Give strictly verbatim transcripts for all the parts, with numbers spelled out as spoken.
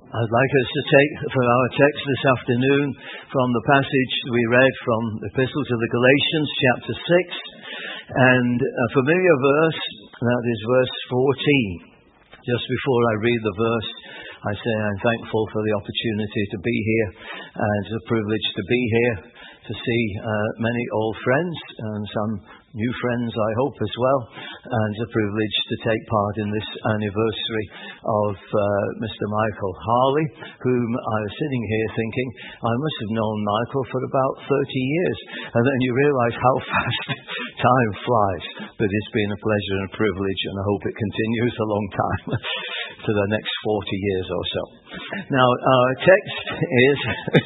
I'd like us to take for our text this afternoon from the passage we read from the Epistle to the Galatians, chapter six, and a familiar verse, that is verse fourteen. Just before I read the verse, I say I'm thankful for the opportunity to be here, and it's a privilege to be here, to see uh, many old friends and some new friends, I hope, as well, and it's a privilege to take part in this anniversary of uh, Mister Michael Harley, whom I was sitting here thinking, I must have known Michael for about thirty years, and then you realise how fast time flies. But it's been a pleasure and a privilege, and I hope it continues a long time, to the next forty years or so. Now, our text is...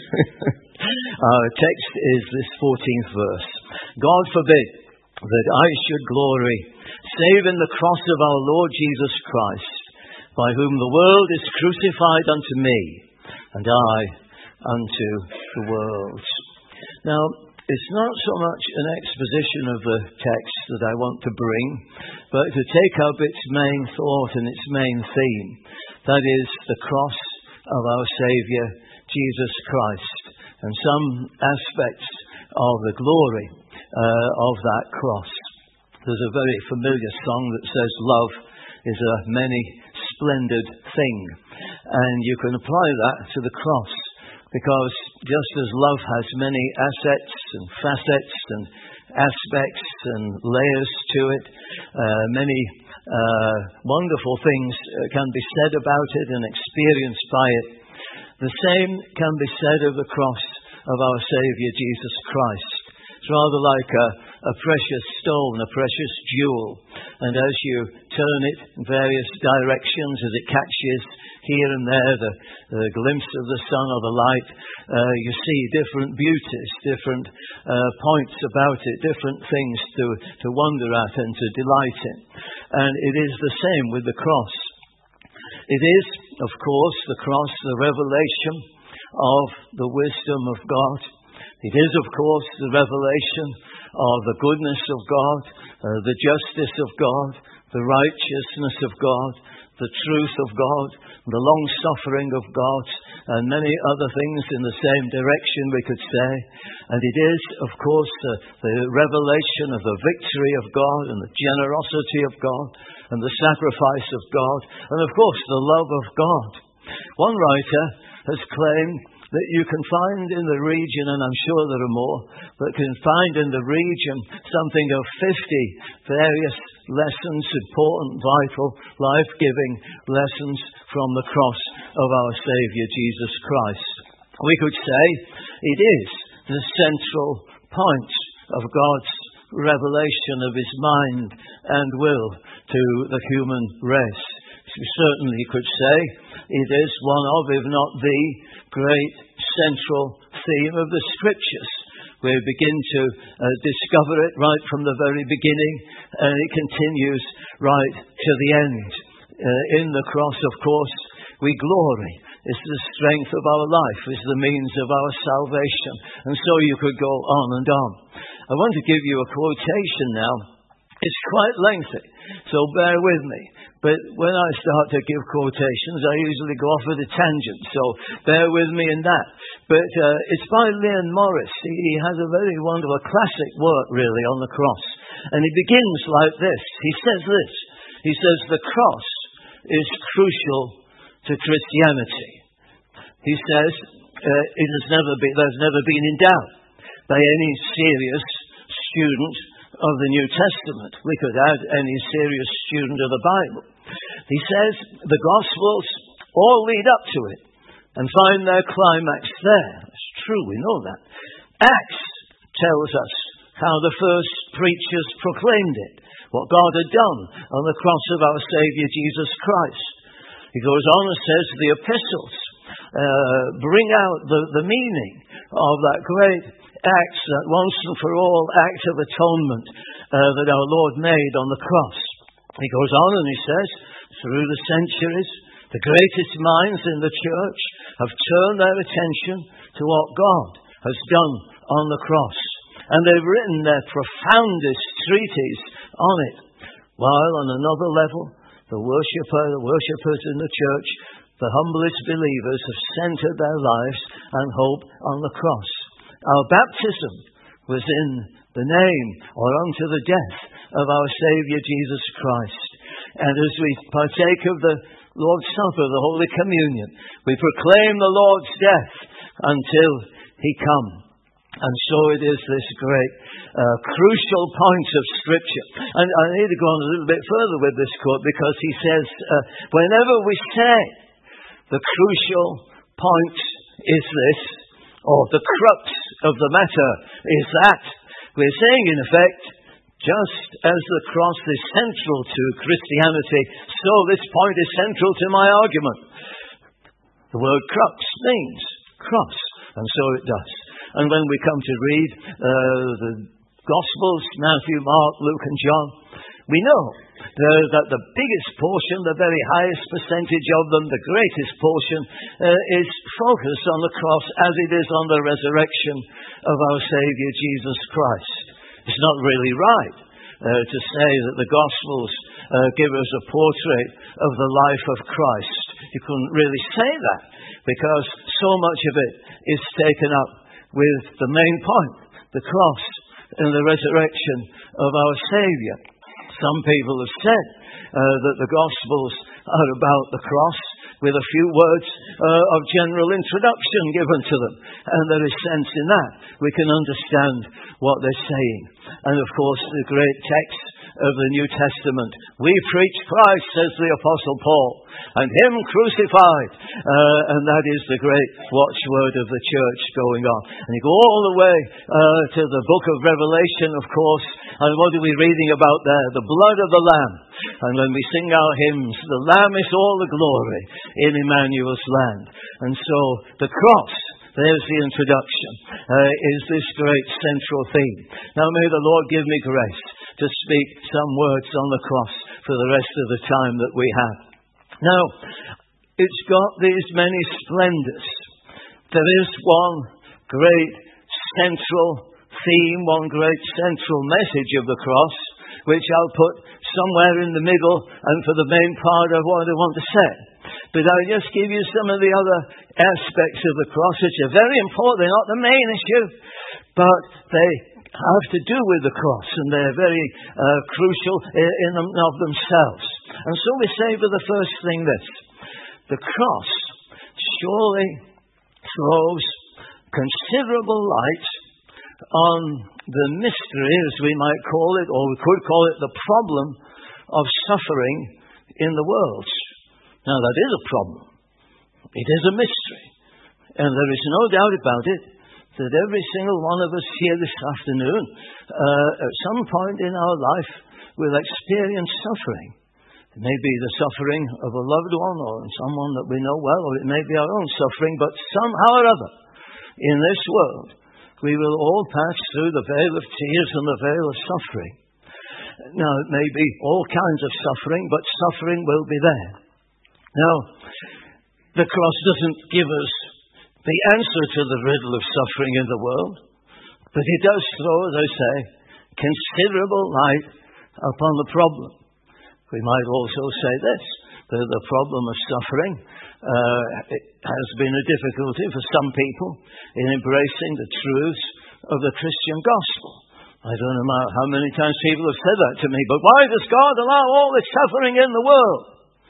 Our text is this fourteenth verse. God forbid that I should glory, save in the cross of our Lord Jesus Christ, by whom the world is crucified unto me, and I unto the world. Now, it's not so much an exposition of the text that I want to bring, but to take up its main thought and its main theme. That is the cross of our Saviour, Jesus Christ, and some aspects of the glory uh, of that cross. There's a very familiar song that says love is a many splendid thing, and you can apply that to the cross, because just as love has many assets and facets and aspects and layers to it, uh, many uh, wonderful things can be said about it and experienced by it. The same can be said of the cross of our Saviour Jesus Christ. It's rather like a, a precious stone, a precious jewel. And as you turn it in various directions, as it catches here and there the, the glimpse of the sun or the light, uh, you see different beauties, different uh, points about it, different things to, to wonder at and to delight in. And it is the same with the cross. It is, of course, the cross, the revelation of the wisdom of God. It is, of course, the revelation of the goodness of God, uh, the justice of God, the righteousness of God, the truth of God, the long-suffering of God, and many other things in the same direction, we could say. And it is, of course, uh, the revelation of the victory of God and the generosity of God and the sacrifice of God, and, of course, the love of God. One writer has claimed that you can find in the region, and I'm sure there are more, but can find in the region something of fifty various lessons, important, vital, life-giving lessons from the cross of our Saviour Jesus Christ. We could say it is the central point of God's revelation of His mind and will to the human race. We certainly could say it is one of, if not the great central theme of the Scriptures. We begin to uh, discover it right from the very beginning, and it continues right to the end. Uh, in the cross, of course, we glory. It's the strength of our life. It's the means of our salvation. And so you could go on and on. I want to give you a quotation now. It's quite lengthy, so bear with me. But when I start to give quotations, I usually go off at a tangent, so bear with me in that. But uh, it's by Leon Morris. He, he has a very wonderful, classic work, really, on the cross. And he begins like this. He says this. He says, the cross is crucial to Christianity. He says, uh, it has never been, there's never been in doubt by any serious student of the New Testament. We could add any serious student of the Bible. He says the Gospels all lead up to it and find their climax there. It's true, we know that. Acts tells us how the first preachers proclaimed it, what God had done on the cross of our Saviour Jesus Christ. He goes on and says the epistles uh, bring out the, the meaning of that great act, that once and for all act of atonement uh, that our Lord made on the cross. He goes on and he says, through the centuries, the greatest minds in the church have turned their attention to what God has done on the cross. And they've written their profoundest treatise on it. While on another level, the worshipper, the worshippers in the church the humblest believers have centered their lives and hope on the cross. Our baptism was in the name or unto the death of our Savior Jesus Christ. And as we partake of the Lord's Supper, the Holy Communion, we proclaim the Lord's death until He come. And so it is this great uh, crucial point of Scripture. And I need to go on a little bit further with this quote, because he says, uh, whenever we say the crucial point is this, or the crux of the matter is that, we're saying in effect, just as the cross is central to Christianity, so this point is central to my argument. The word crux means cross, and so it does. And when we come to read uh, the Gospels, Matthew, Mark, Luke and John, we know uh, that the biggest portion, the very highest percentage of them, the greatest portion, uh, is focused on the cross as it is on the resurrection of our Savior Jesus Christ. It's not really right uh, to say that the Gospels uh, give us a portrait of the life of Christ. You couldn't really say that, because so much of it is taken up with the main point, the cross and the resurrection of our Savior. Some people have said uh, that the Gospels are about the cross, with a few words uh, of general introduction given to them. And there is sense in that. We can understand what they're saying. And of course, the great text of the New Testament, we preach Christ, says the Apostle Paul, and Him crucified. Uh, and that is the great watchword of the church going on. And you go all the way uh, to the book of Revelation, of course. And what are we reading about there? The blood of the Lamb. And when we sing our hymns, the Lamb is all the glory in Emmanuel's land. And so the cross, there's the introduction, uh, is this great central theme. Now may the Lord give me grace to speak some words on the cross for the rest of the time that we have. Now, it's got these many splendors. There is one great central theme, one great central message of the cross, which I'll put somewhere in the middle and for the main part of what I want to say. But I'll just give you some of the other aspects of the cross, which are very important. They're not the main issue, but they have to do with the cross, and they're very uh, crucial in and of themselves. And so we say for the first thing this: the cross surely throws considerable light on the mystery, as we might call it, or we could call it the problem of suffering in the world. Now that is a problem. It is a mystery. And there is no doubt about it that every single one of us here this afternoon, uh, at some point in our life, will experience suffering. It may be the suffering of a loved one or someone that we know well, or it may be our own suffering, but somehow or other, in this world, we will all pass through the veil of tears and the veil of suffering. Now, it may be all kinds of suffering, but suffering will be there. Now, the cross doesn't give us the answer to the riddle of suffering in the world, but it does throw, as I say, considerable light upon the problem. We might also say this, that the problem of suffering uh, it has been a difficulty for some people in embracing the truths of the Christian gospel. I don't know how many times people have said that to me, but why does God allow all this suffering in the world?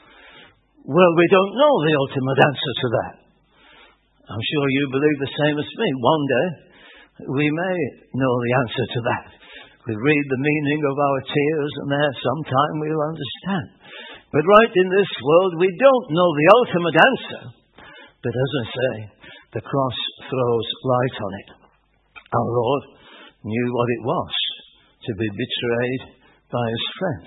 Well, we don't know the ultimate answer to that. I'm sure you believe the same as me. One day, we may know the answer to that. We read the meaning of our tears, and there sometime we'll understand. But right in this world, we don't know the ultimate answer. But as I say, the cross throws light on it. Our Lord knew what it was to be betrayed by His friends.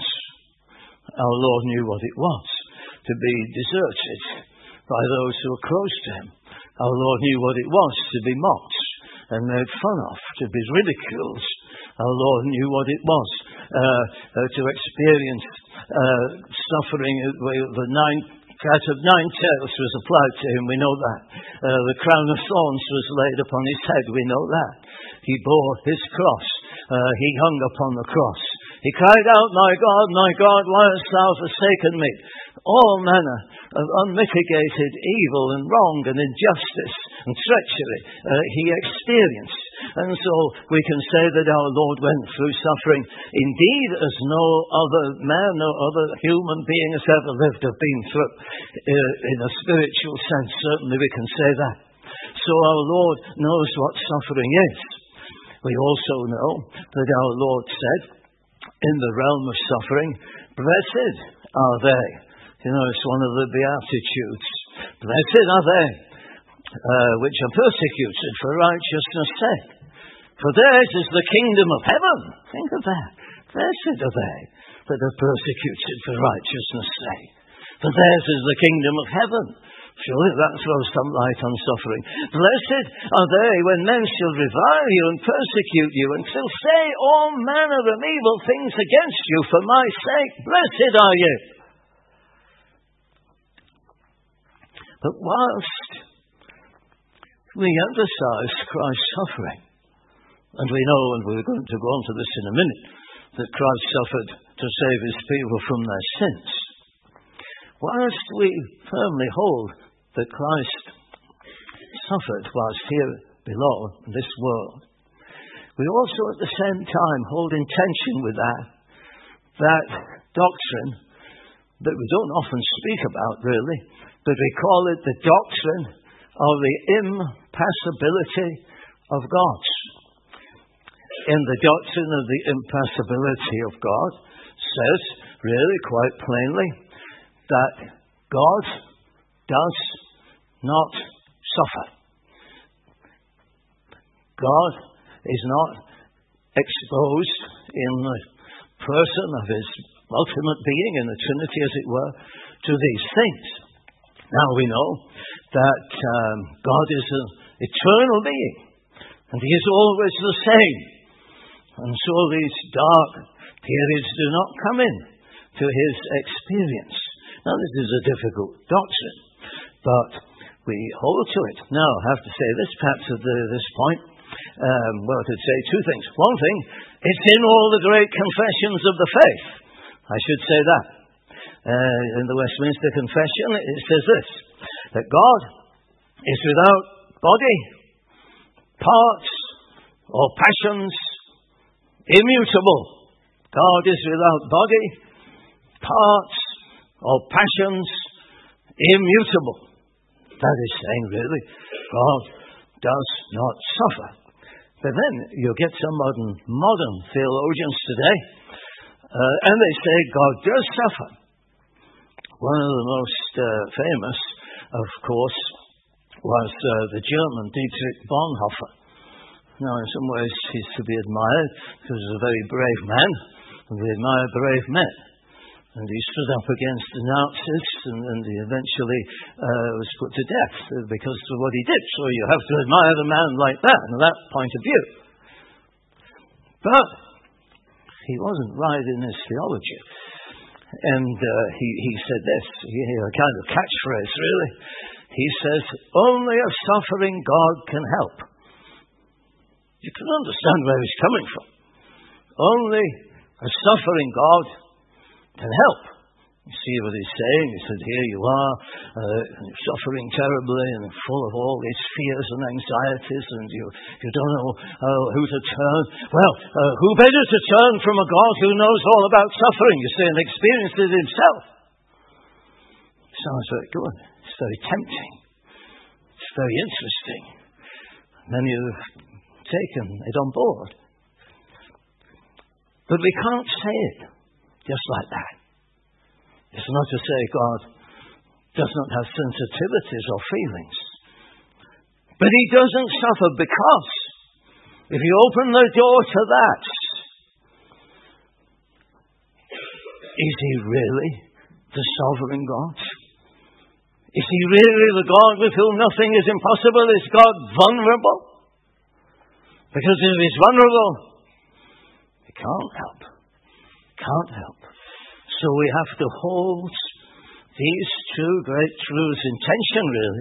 Our Lord knew what it was to be deserted by those who were close to Him. Our Lord knew what it was to be mocked and made fun of, to be ridiculed. Our Lord knew what it was uh, uh, to experience uh, suffering. The nine, cat of nine tails was applied to Him, we know that. Uh, the crown of thorns was laid upon His head, we know that. He bore His cross. Uh, he hung upon the cross. He cried out, "My God, my God, why hast thou forsaken me?" all manner of unmitigated evil and wrong and injustice and treachery uh, he experienced. And so we can say that our Lord went through suffering indeed as no other man, no other human being has ever lived have been through. Uh, in a spiritual sense, certainly we can say that. So our Lord knows what suffering is. We also know that our Lord said, in the realm of suffering, blessed are they. You know, it's one of the Beatitudes. Blessed are they uh, which are persecuted for righteousness' sake. For theirs is the kingdom of heaven. Think of that. Blessed are they that are persecuted for righteousness' sake. For theirs is the kingdom of heaven. Surely that throws some light on suffering. Blessed are they when men shall revile you and persecute you and shall say all manner of evil things against you for my sake. Blessed are you. But whilst we emphasize Christ's suffering, and we know, and we're going to go on to this in a minute, that Christ suffered to save his people from their sins, whilst we firmly hold that Christ suffered whilst here below in this world, we also at the same time hold in tension with that, that doctrine that we don't often speak about really, but we call it the doctrine of the impassibility of God. In the doctrine of the impassibility of God says really quite plainly that God does not suffer. God is not exposed in the person of his ultimate being, in the Trinity as it were, to these things. Now we know that um, God is an eternal being, and he is always the same. And so these dark periods do not come in to his experience. Now this is a difficult doctrine, but we hold to it. Now I have to say this perhaps at the, this point. Um, well, I could say two things. One thing, it's in all the great confessions of the faith. I should say that. Uh, in the Westminster Confession, it says this, that God is without body, parts, or passions, immutable. God is without body, parts, or passions, immutable. That is saying, really, God does not suffer. But then you get some modern, modern theologians today, uh, and they say God does suffer. One of the most uh, famous, of course, was uh, the German Dietrich Bonhoeffer. Now, in some ways, he's to be admired because he's a very brave man, and we admire brave men. And he stood up against the Nazis, and, and he eventually uh, was put to death because of what he did. So you have to admire a man like that, from that point of view. But he wasn't right in his theology. And uh, he, he said this, he had a kind of catchphrase, really. He says, only a suffering God can help. You can understand where he's coming from. Only a suffering God can help. You see what he's saying? He said, here you are, uh, suffering terribly and full of all these fears and anxieties, and you, you don't know uh, who to turn. Well, uh, who better to turn from a God who knows all about suffering, you see, and experienced it himself? Sounds very good. It's very tempting. It's very interesting. Many have taken it on board. But we can't say it just like that. It's not to say God does not have sensitivities or feelings. But he doesn't suffer because if you open the door to that, is he really the sovereign God? Is he really the God with whom nothing is impossible? Is God vulnerable? Because if he's vulnerable, he can't help. Can't help. So we have to hold these two great truths in tension, really.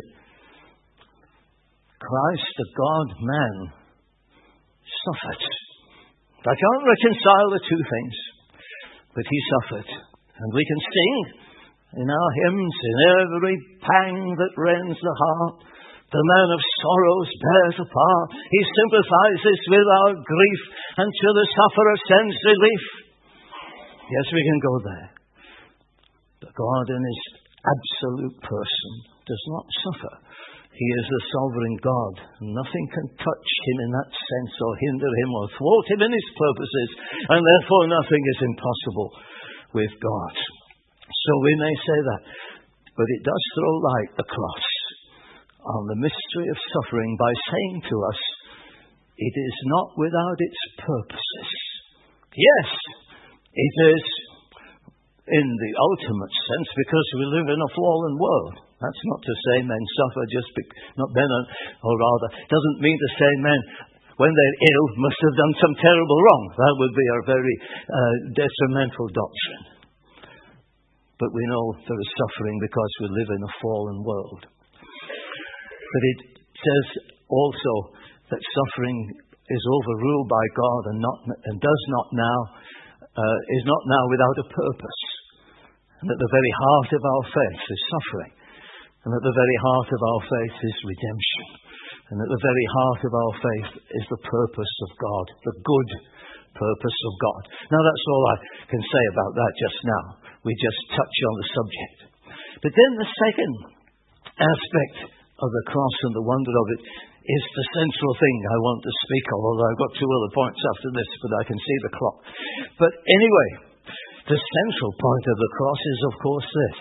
Christ, the God-man, suffered. I can't reconcile the two things, but he suffered. And we can sing in our hymns, in every pang that rends the heart, the man of sorrows bears a part. He sympathizes with our grief, and to the sufferer sends relief. Yes, we can go there. But God in His absolute person does not suffer. He is the sovereign God. Nothing can touch Him in that sense, or hinder Him, or thwart Him in His purposes, and therefore nothing is impossible with God. So we may say that, but it does throw light across on the mystery of suffering by saying to us, it is not without its purposes. Yes, it is in the ultimate sense, because we live in a fallen world. That's not to say men suffer just be- not men, or rather, doesn't mean to say men, when they're ill, must have done some terrible wrong. That would be a very uh, detrimental doctrine. But we know there is suffering because we live in a fallen world. But it says also that suffering is overruled by God and not and does not now uh, is not now without a purpose, and that the very heart of our faith is suffering, and that the very heart of our faith is redemption, and that the very heart of our faith is the purpose of God, the good purpose of God. Now that's all I can say about that just now. We just touch on the subject. But then the second aspect of the cross and the wonder of it is the central thing I want to speak of, although I've got two other points after this, but I can see the clock. But anyway, the central point of the cross is, of course, this.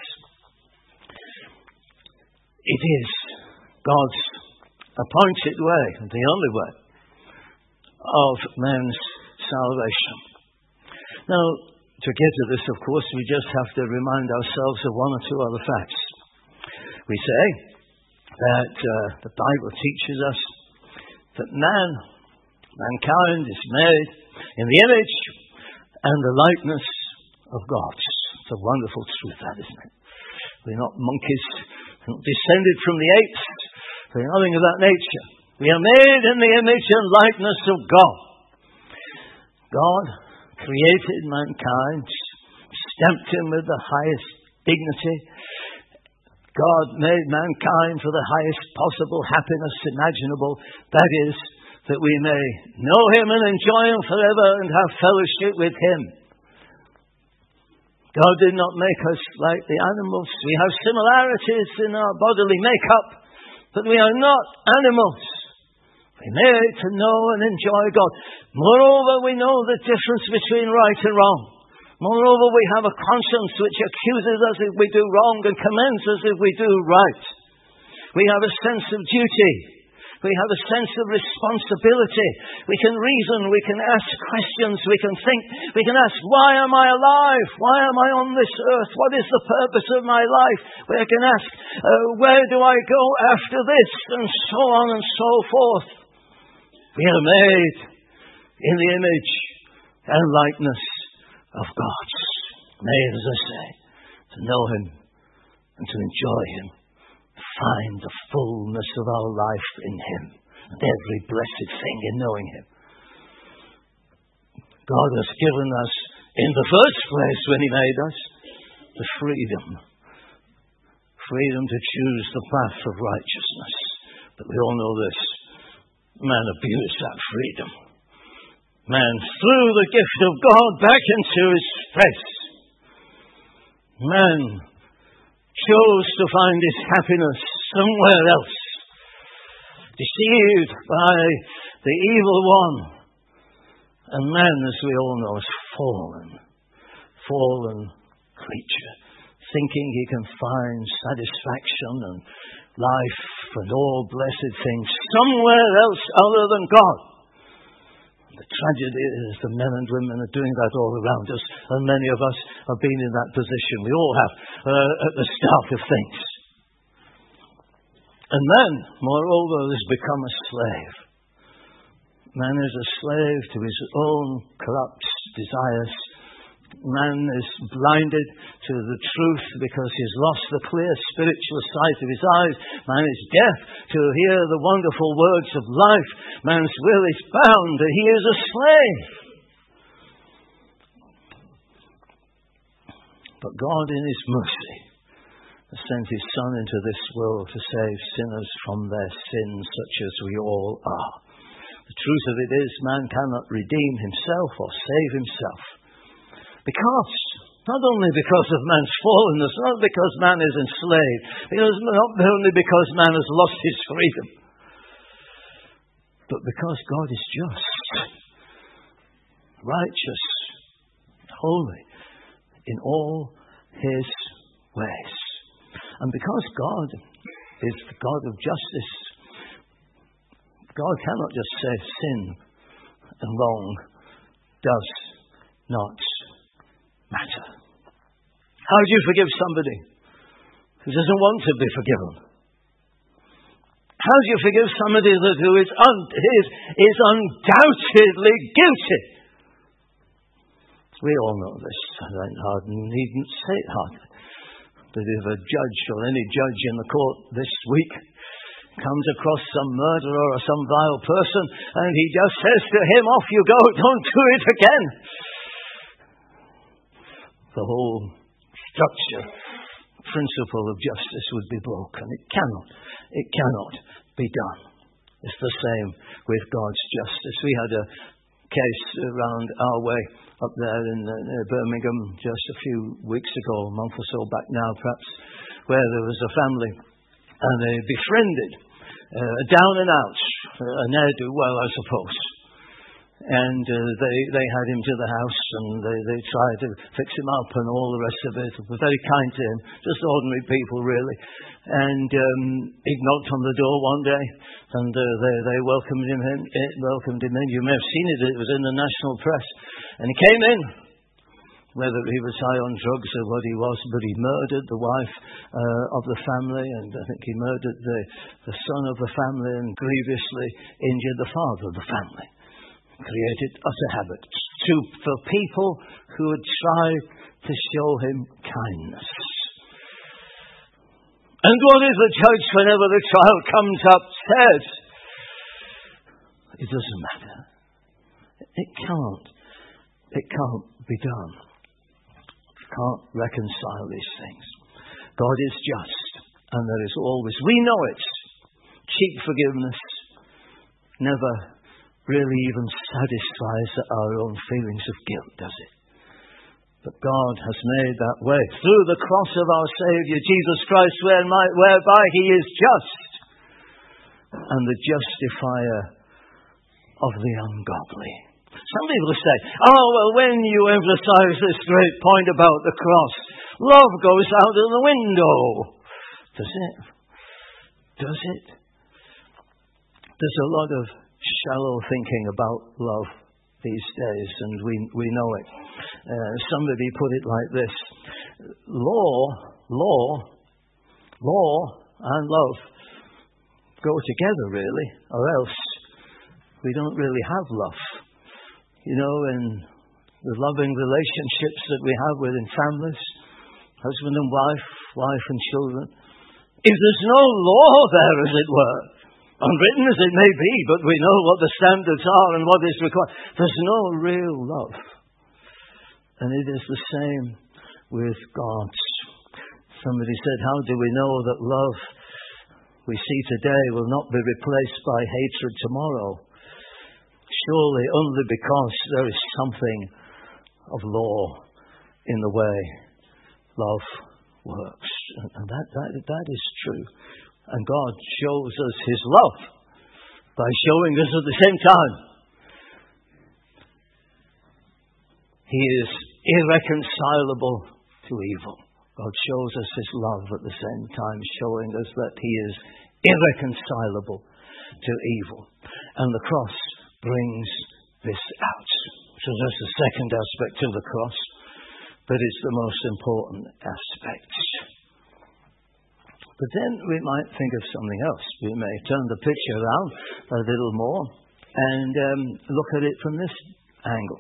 It is God's appointed way, the only way, of man's salvation. Now, to get to this, of course, we just have to remind ourselves of one or two other facts. We say that uh, the Bible teaches us that man, mankind is made in the image and the likeness of God. It's a wonderful truth, that, isn't it? We're not monkeys, we're not descended from the apes, we're nothing of that nature. We are made in the image and likeness of God. God created mankind, stamped him with the highest dignity. God made mankind for the highest possible happiness imaginable. That is, that we may know Him and enjoy Him forever and have fellowship with Him. God did not make us like the animals. We have similarities in our bodily makeup, but we are not animals. We're made to know and enjoy God. Moreover, we know the difference between right and wrong. Moreover, we have a conscience which accuses us if we do wrong and commends us if we do right. We have a sense of duty. We have a sense of responsibility. We can reason. We can ask questions. We can think. We can ask, why am I alive? Why am I on this earth? What is the purpose of my life? We can ask, uh, where do I go after this? And so on and so forth. We are made in the image and likeness of God. Made, as I say, to know Him and to enjoy Him. Find the fullness of our life in Him and every blessed thing in knowing Him. God has given us, in the first place when He made us, the freedom. Freedom to choose the path of righteousness. But we all know this. Man abused that freedom. Man threw the gift of God back into his face. Man chose to find his happiness somewhere else, deceived by the evil one. And man, as we all know, is fallen, fallen creature, thinking he can find satisfaction and life and all blessed things somewhere else other than God. The tragedy is the men and women are doing that all around us, and many of us have been in that position. We all have uh, at the start of things. And man, moreover, has become a slave. Man is a slave to his own corrupt desires. Man is blinded to the truth because he's lost the clear spiritual sight of his eyes. Man is deaf to hear the wonderful words of life. Man's will is bound and he is a slave. But God in His mercy sent his Son into this world to save sinners from their sins, such as we all are. The truth of it is, man cannot redeem himself or save himself. Because, not only because of man's fallenness, not because man is enslaved, because not only because man has lost his freedom, but because God is just, righteous, holy in all his ways. And because God is the God of justice, God cannot just say sin and wrong does not matter. How do you forgive somebody who doesn't want to be forgiven? How do you forgive somebody that who is, un- is, is undoubtedly guilty? We all know this. I needn't say it hardly. But if a judge or any judge in the court this week comes across some murderer or some vile person and he just says to him, off you go, don't do it again. The whole structure, principle of justice would be broken. It cannot, it cannot be done. It's the same with God's justice. We had a case around our way up there in uh, Birmingham just a few weeks ago, a month or so back now perhaps, where there was a family and they befriended uh, a down and out, a ne'er-do-well I suppose. And uh, they, they had him to the house and they, they tried to fix him up and all the rest of it. They were very kind to him, just ordinary people really. And um, he knocked on the door one day and uh, they, they welcomed him in, eh, welcomed him in. You may have seen it, it was in the national press. And he came in, whether he was high on drugs or what he was, but he murdered the wife uh, of the family, and I think he murdered the, the son of the family and grievously injured the father of the family. Created utter habit to, for people who had tried to show him kindness. And what is the judge whenever the trial comes up says? It doesn't matter. It can't. It can't be done. You can't reconcile these things. God is just, and there is always, we know it, cheap forgiveness never really even satisfies our own feelings of guilt, does it? But God has made that way through the cross of our Savior, Jesus Christ, whereby He is just and the justifier of the ungodly. Some people say, oh, well, when you emphasize this great point about the cross, love goes out of the window. Does it? Does it? There's a lot of shallow thinking about love these days, and we we know it. Uh, somebody put it like this: law, law, law and love go together, really, or else we don't really have love. You know, in the loving relationships that we have within families, husband and wife, wife and children, if there's no law there, as it were, unwritten as it may be, but we know what the standards are and what is required. There's no real love. And it is the same with God. Somebody said, how do we know that love we see today will not be replaced by hatred tomorrow? Surely only because there is something of law in the way love works. And that, that, that is true. And God shows us His love by showing us at the same time He is irreconcilable to evil. God shows us His love at the same time, showing us that He is irreconcilable to evil. And the cross brings this out. So that's the second aspect of the cross, but it's the most important aspect. But then we might think of something else. We may turn the picture around a little more and um, look at it from this angle.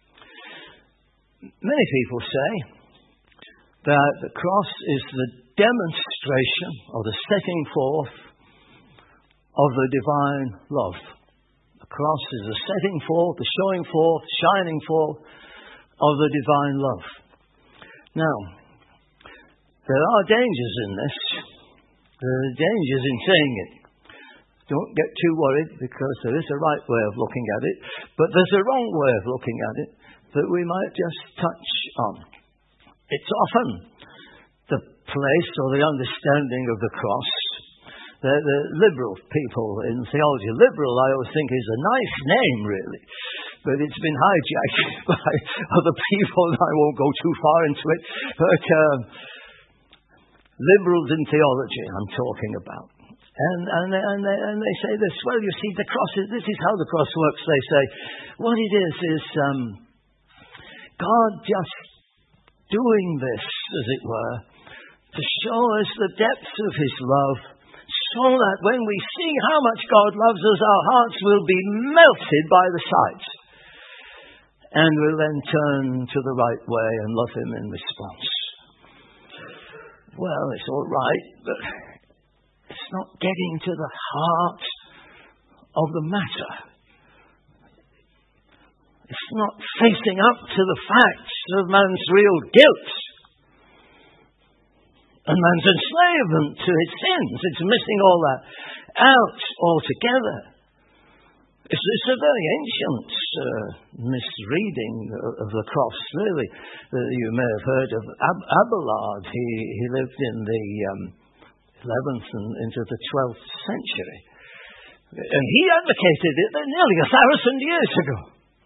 Many people say that the cross is the demonstration or the setting forth of the divine love. The cross is the setting forth, the showing forth, shining forth of the divine love. Now, There are dangers in this. There are dangers in saying it. Don't get too worried, because there is a right way of looking at it, but there's a wrong way of looking at it that we might just touch on. It's often the place or the understanding of the cross. The, the liberal people in theology, liberal I always think is a nice name really, but it's been hijacked by other people, and I won't go too far into it, but um, liberals in theology I'm talking about. And, and, and, they, and they say this, well, you see, the cross is, this is how the cross works. They say, what it is, is um, God just doing this, as it were, to show us the depths of his love, so that when we see how much God loves us, our hearts will be melted by the sight, and we'll then turn to the right way and love him in response. Well, it's all right, but it's not getting to the heart of the matter. It's not facing up to the facts of man's real guilt and man's enslavement to his sins. It's missing all that out altogether. It's, it's a very ancient uh, misreading of the cross, really. Uh, you may have heard of Ab- Abelard. He, he lived in the um, eleventh and into the twelfth century. And he advocated it nearly a thousand years ago.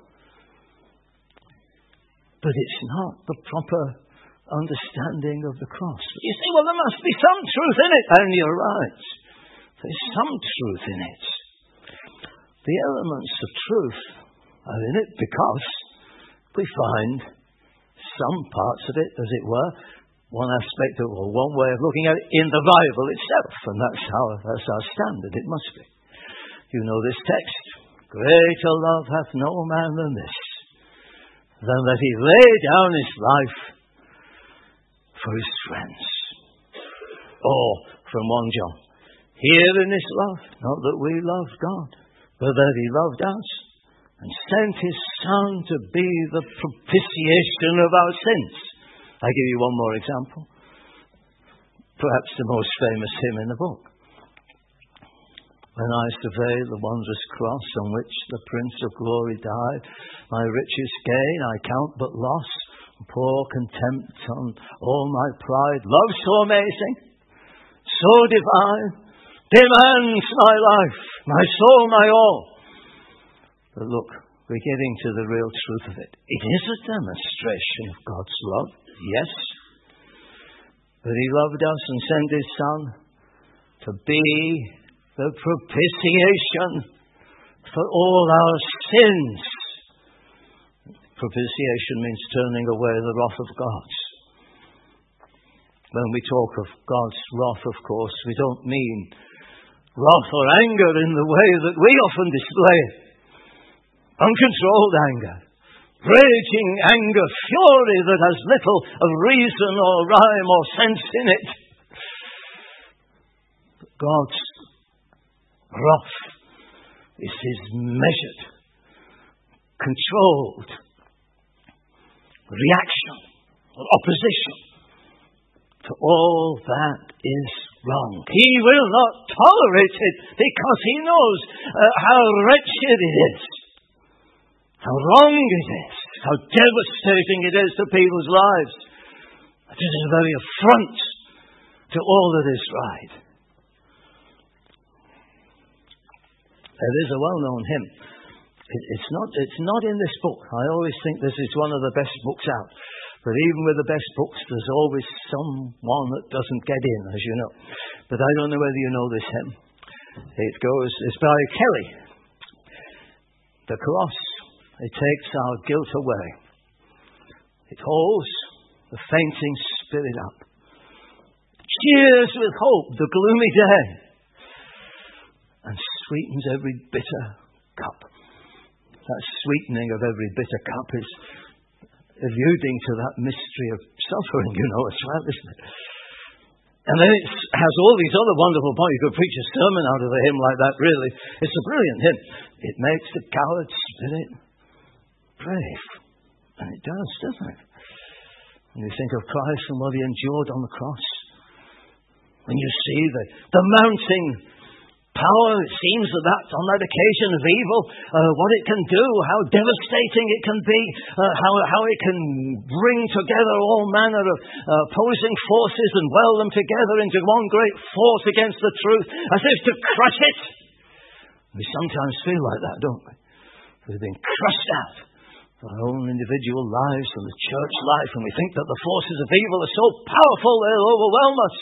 But it's not the proper understanding of the cross. You say, well, there must be some truth in it. And you're right. There's some truth in it. The elements of truth are in it because we find some parts of it, as it were, one aspect of, or one way of looking at it, in the Bible itself. And that's how, that's our standard. It must be. You know this text. Greater love hath no man than this, than that he lay down his life for his friends. Or, from First John, herein is love, not that we loved God, but that he loved us, and sent his Son to be the propitiation of our sins. I give you one more example. Perhaps the most famous hymn in the book. When I survey the wondrous cross on which the Prince of Glory died, my richest gain I count but loss, pour contempt on all my pride. Love so amazing, so divine, demands my life, my soul, my all. But look, we're getting to the real truth of it. It is a demonstration of God's love, yes. But he loved us and sent his Son to be the propitiation for all our sins. Propitiation means turning away the wrath of God. When we talk of God's wrath, of course, we don't mean wrath or anger in the way that we often display it. Uncontrolled anger, raging anger, fury that has little of reason or rhyme or sense in it. But God's wrath is his measured, controlled reaction or opposition to all that is wrong. He will not tolerate it because he knows uh, how wretched it is, how wrong it is, how devastating it is to people's lives. It is a very affront to all that is right. There is a well-known hymn. It, it's not, it's not in this book. I always think this is one of the best books out. But even with the best books, there's always someone that doesn't get in, as you know. But I don't know whether you know this hymn. It goes, it's by Kelly. The cross, it takes our guilt away. It holds the fainting spirit up. Cheers with hope the gloomy day, and sweetens every bitter cup. That sweetening of every bitter cup is alluding to that mystery of suffering, you know, as well, isn't it? And then it has all these other wonderful points. You could preach a sermon out of a hymn like that, really. It's a brilliant hymn. It makes the coward spirit brave. And it does, doesn't it? When you think of Christ and what he endured on the cross, when you see the, the mounting power, it seems that that's on that occasion of evil, uh, what it can do, how devastating it can be, uh, how, how it can bring together all manner of uh, opposing forces and weld them together into one great force against the truth, as if to crush it. We sometimes feel like that, don't we? We've been crushed out of our own individual lives and the church life, and we think that the forces of evil are so powerful they'll overwhelm us.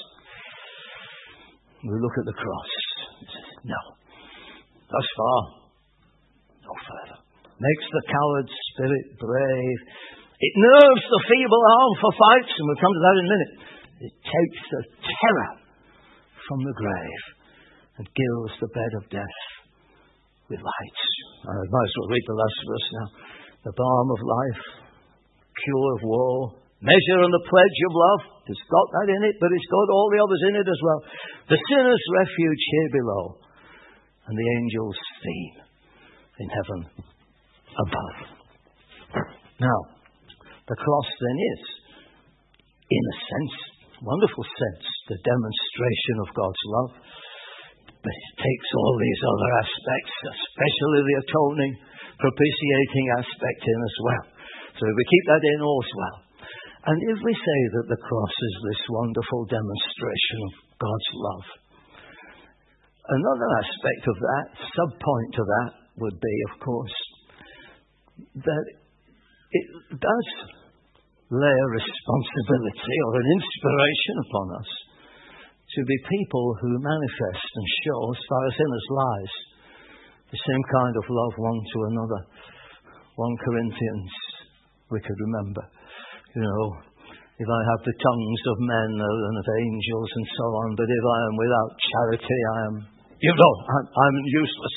We look at the cross. No. Thus far, no further. Makes the coward spirit brave. It nerves the feeble arm for fights, and we'll come to that in a minute. It takes the terror from the grave and gilds the bed of death with light. I might as well read the last verse now. The balm of life, cure of woe, measure and the pledge of love. It's got that in it, but it's got all the others in it as well. The sinner's refuge here below, and the angel's theme in heaven above. Now, the cross then is, in a sense, wonderful sense, the demonstration of God's love. But it takes all these other aspects, especially the atoning, propitiating aspect in as well. So we keep that in as well. And if we say that the cross is this wonderful demonstration of God's love, another aspect of that, sub-point to that, would be, of course, that it does lay a responsibility or an inspiration upon us to be people who manifest and show, as far as in us lies, the same kind of love one to another. First Corinthians, we could remember. You know, if I have the tongues of men and of angels and so on, but if I am without charity, I am, you know, I'm, I'm useless.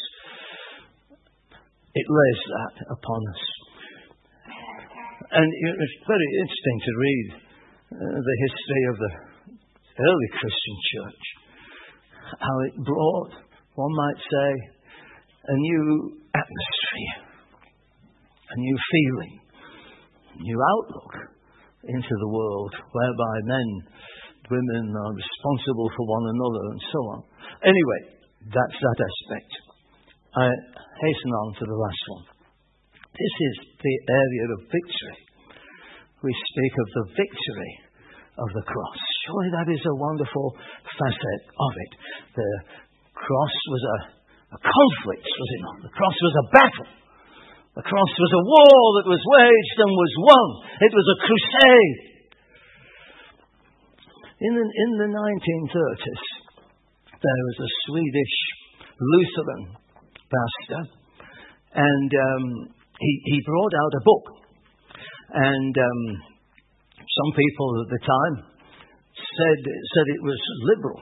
It lays that upon us. And it's very interesting to read uh, the history of the early Christian church. How it brought, one might say, a new atmosphere, a new feeling, a new outlook into the world, whereby men, women are responsible for one another and so on. Anyway, that's that aspect. I hasten on to the last one. This is the area of victory. We speak of the victory of the cross. Surely that is a wonderful facet of it. The cross was a, a conflict, was it not? The cross was a battle. The cross was a war that was waged and was won. It was a crusade. In the, in the nineteen thirties, there was a Swedish Lutheran pastor, and um, he, he brought out a book. And um, some people at the time said, said it was liberal.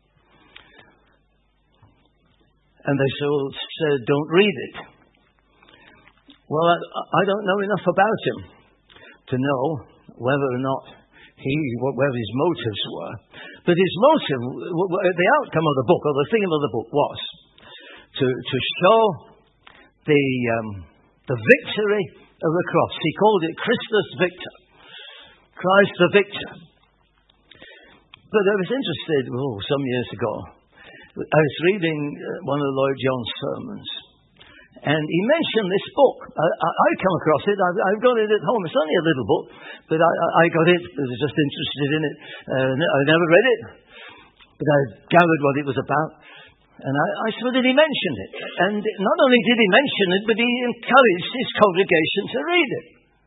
And they said, don't read it. Well, I, I don't know enough about him to know whether or not he, where his motives were. But his motive, the outcome of the book, or the theme of the book, was to, to show the, um, the victory of the cross. He called it Christus Victor. Christ the Victor. But I was interested, oh, some years ago, I was reading one of Lloyd Jones' sermons, and he mentioned this book. I, I, I come across it. I've, I've got it at home. It's only a little book, but I, I got it. I was just interested in it. Uh, I never read it, but I gathered what it was about. And I, I saw that he mentioned it. And not only did he mention it, but he encouraged his congregation to read it.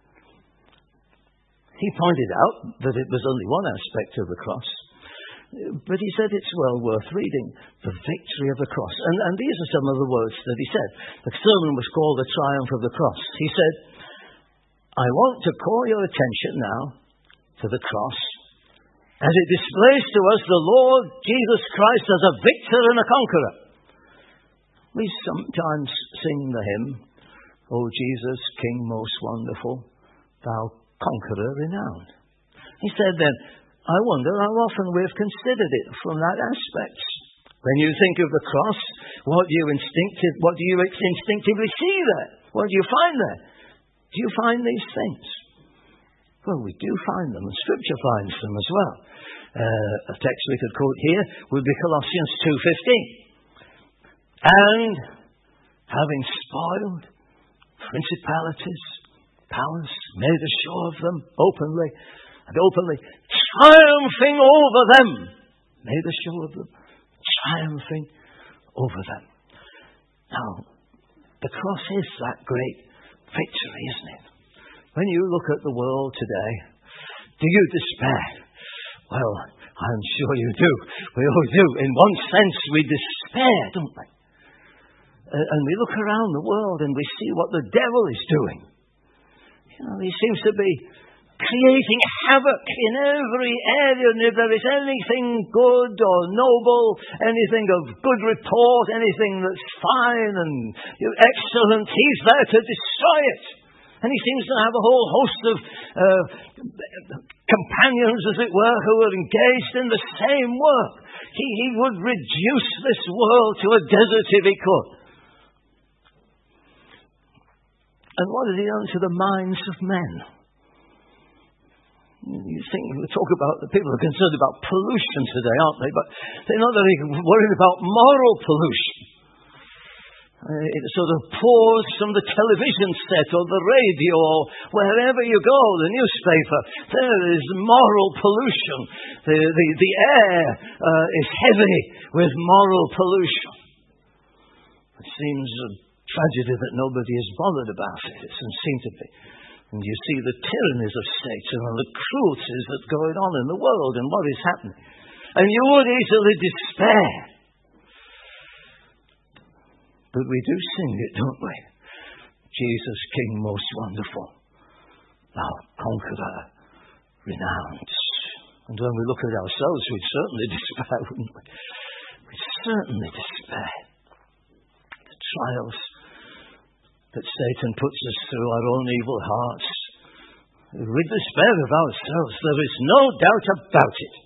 He pointed out that it was only one aspect of the cross. But he said it's well worth reading. The victory of the cross. And, and these are some of the words that he said. The sermon was called The Triumph of the Cross. He said, I want to call your attention now to the cross, as it displays to us the Lord Jesus Christ as a victor and a conqueror. We sometimes sing the hymn, O Jesus, King most wonderful, thou conqueror renowned. He said then, I wonder how often we've considered it from that aspect. When you think of the cross, what do you instinctive, what do you instinctively see there? What do you find there? Do you find these things? Well, we do find them, and Scripture finds them as well. Uh, a text we could quote here would be Colossians two fifteen. And having spoiled principalities, powers, made a show of them openly, and openly triumphing over them, made a show of them, triumphing over them. Now, the cross is that great victory, isn't it? When you look at the world today, do you despair? Well, I'm sure you do. We all do. In one sense, we despair, don't we? Uh, and we look around the world and we see what the devil is doing. You know, he seems to be creating havoc in every area, and if there is anything good or noble, anything of good report, anything that's fine and excellent, he's there to destroy it. And he seems to have a whole host of uh, companions, as it were, who are engaged in the same work. He, he would reduce this world to a desert if he could. And what has he done to the minds of men? You think, we talk about, the people are concerned about pollution today, aren't they? But they're not very worried about moral pollution. Uh, it sort of pours from the television set or the radio or wherever you go, the newspaper. There is moral pollution. The, the, the air uh, is heavy with moral pollution. It seems a tragedy that nobody is bothered about it. It doesn't seem to be. And you see the tyrannies of Satan and the cruelties that are going on in the world and what is happening. And you would easily despair. But we do sing it, don't we? Jesus, King most wonderful, thou conqueror renowned. And when we look at ourselves, we'd certainly despair, wouldn't we? We'd certainly despair. The trials that Satan puts us through, our own evil hearts, we despair of ourselves. There is no doubt about it.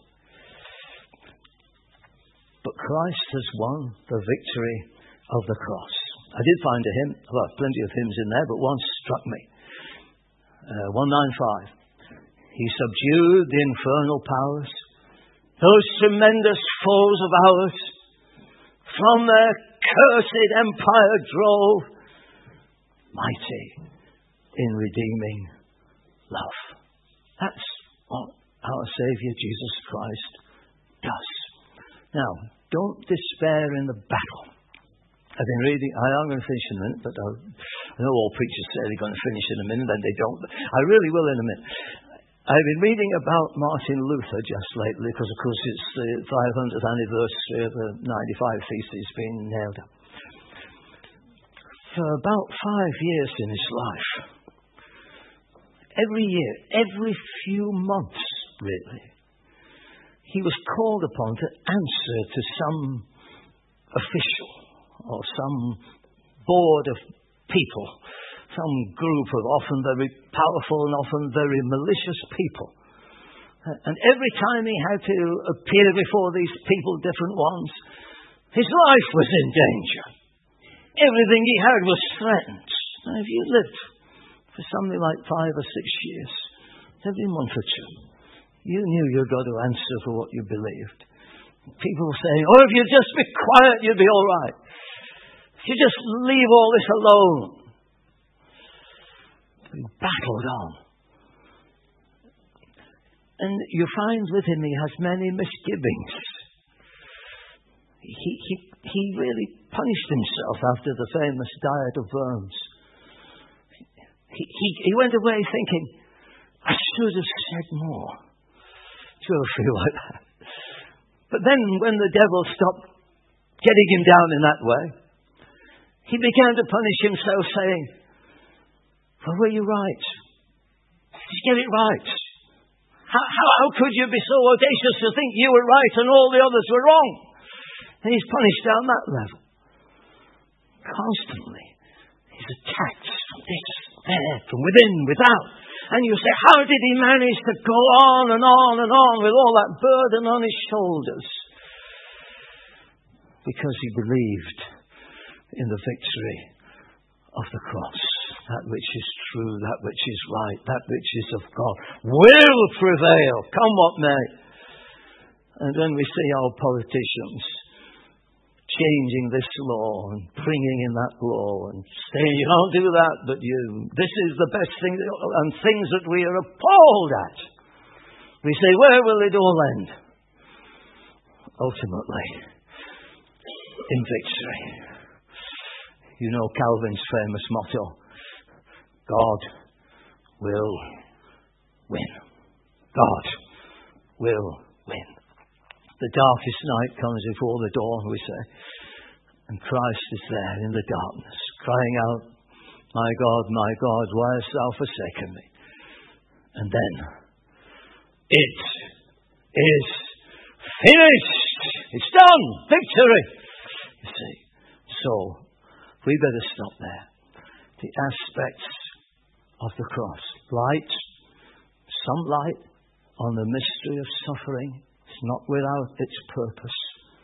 But Christ has won the victory of the cross. I did find a hymn, well, plenty of hymns in there, but one struck me. Uh, one ninety-five. He subdued the infernal powers, those tremendous foes of ours, from their cursed empire drove, mighty in redeeming love. That's what our Saviour Jesus Christ does. Now, don't despair in the battle. I've been reading, I am going to finish in a minute, but I'll, I know all preachers say they're going to finish in a minute, and they don't. But I really will in a minute. I've been reading about Martin Luther just lately, because of course it's the five hundredth anniversary of the ninety-five Theses being nailed up. For about five years in his life, every year, every few months, really, he was called upon to answer to some official or some board of people, some group of often very powerful and often very malicious people. And every time he had to appear before these people, different ones, his life was in danger. Everything he had was threatened. Now, if you lived for something like five or six years, every month or two, you knew you'd got to answer for what you believed. People were saying, oh, if you'd just be quiet, you'd be all right. If you just leave all this alone. He battled on. And you find with him he has many misgivings. He, he, he really punished himself after the famous Diet of Worms. He, he, he went away thinking, I should have said more. Do you ever feel like that? But then when the devil stopped getting him down in that way, he began to punish himself, saying, well, were you right? Did you get it right? How, how, how could you be so audacious to think you were right and all the others were wrong? And he's punished down that level. Constantly. He's attacked from this, there, from within, without. And you say, how did he manage to go on and on and on with all that burden on his shoulders? Because he believed in the victory of the cross. that which is true, that which is right, that which is of God, will prevail, come what may. And when we see our politicians changing this law and bringing in that law and saying, you don't do that, but you, this is the best thing, and things that we are appalled at, we say, where will it all end? Ultimately, in victory. You know Calvin's famous motto, God will win. God will win. The darkest night comes before the dawn, we say, and Christ is there in the darkness, crying out, my God, my God, why hast thou forsaken me? And then, it is finished. It's done. Victory. You see. So, we better stop there. The aspects of the cross. Light. Some light on the mystery of suffering. It's not without its purpose.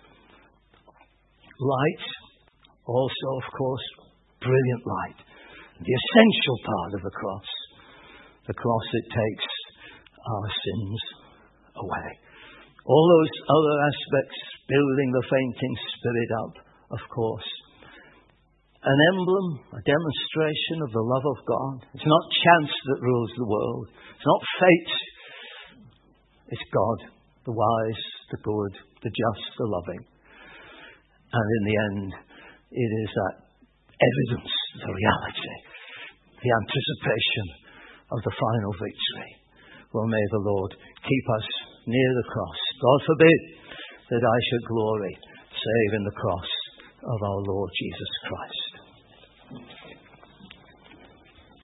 Light. Also, of course, brilliant light. The essential part of the cross. The cross, it takes our sins away. All those other aspects, building the fainting spirit up, of course. An emblem, a demonstration of the love of God. It's not chance that rules the world. It's not fate. It's God, the wise, the good, the just, the loving. And in the end, it is that evidence, the reality, the anticipation of the final victory. Well, may the Lord keep us near the cross. God forbid that I should glory save in the cross of our Lord Jesus Christ.